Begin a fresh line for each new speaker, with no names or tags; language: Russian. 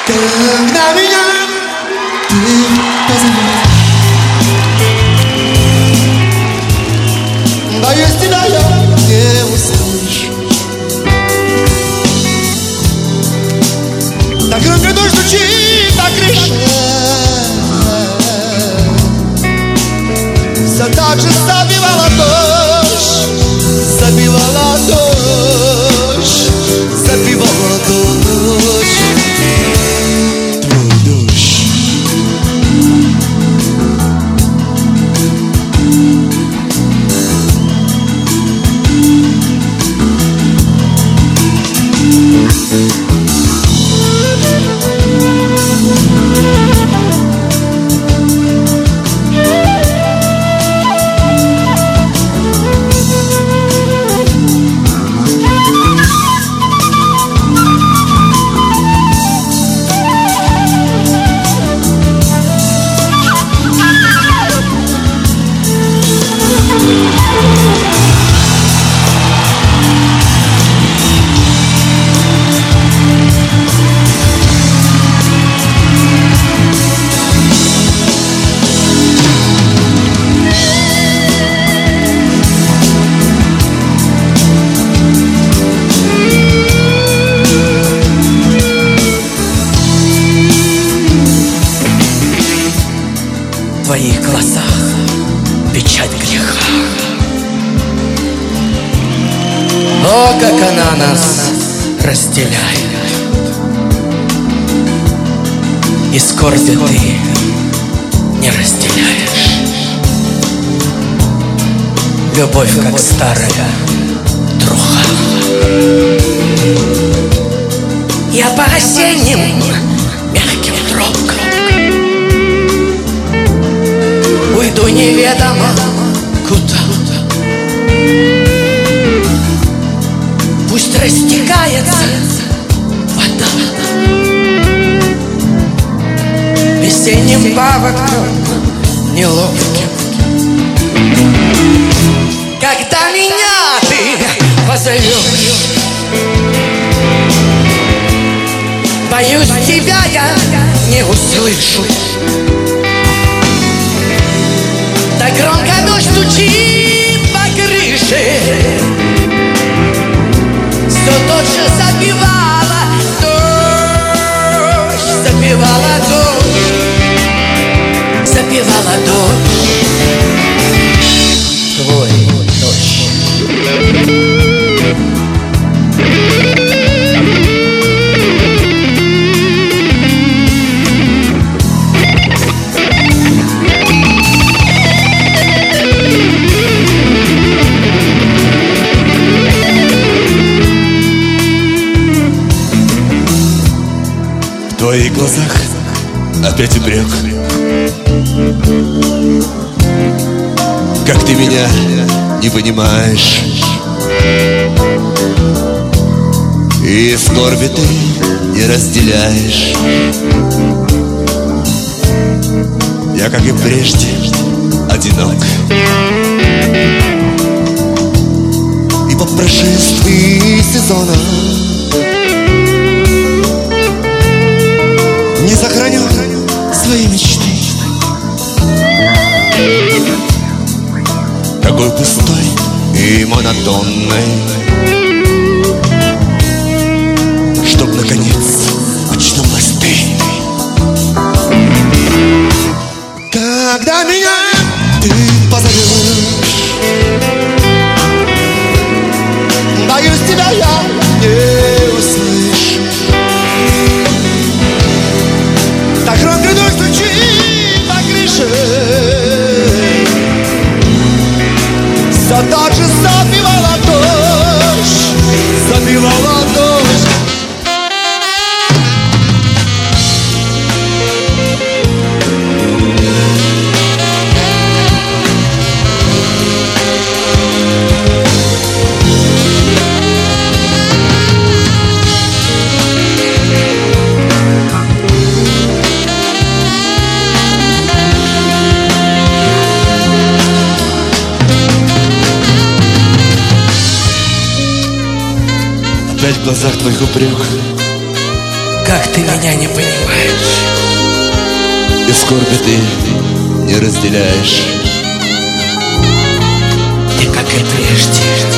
Когда меня ты позовешь, боюсь, тебя я не услышу. Так громко дождь стучит по крыше, все так же забивала дождь, забивала дождь, забивала дождь. Твой дождь.
В твоих глазах печать греха. О, как она нас разделяет, и скорби ты не разделяешь. Любовь, как старая труха. Я по осенним мягким тропкам уйду неведомо куда. Пусть растекается вода весенним паводком неловким. Когда меня ты позовешь, боюсь, тебя я не услышу. Так громко дождь стучит по крыше, все тот же забивала дождь, забивала дождь, забивала дождь. Твой дождь.
В твоих глазах опять упрек. Как ты меня не понимаешь, и скорби ты не разделяешь. Я, как и прежде, одинок, и по прошествии сезона не сохраню свои мечты. Какой пустой и монотонной, чтоб наконец очнулась ты. Когда меня ты позовешь, боюсь, тебя я не услышу. Так громко дождь стучит по крыше, все так же забивала дождь, забивала дождь. Опять в глазах твоих упрек.
Как ты ты меня не понимаешь,
И скорби ты не разделяешь.
ты, как и прежде,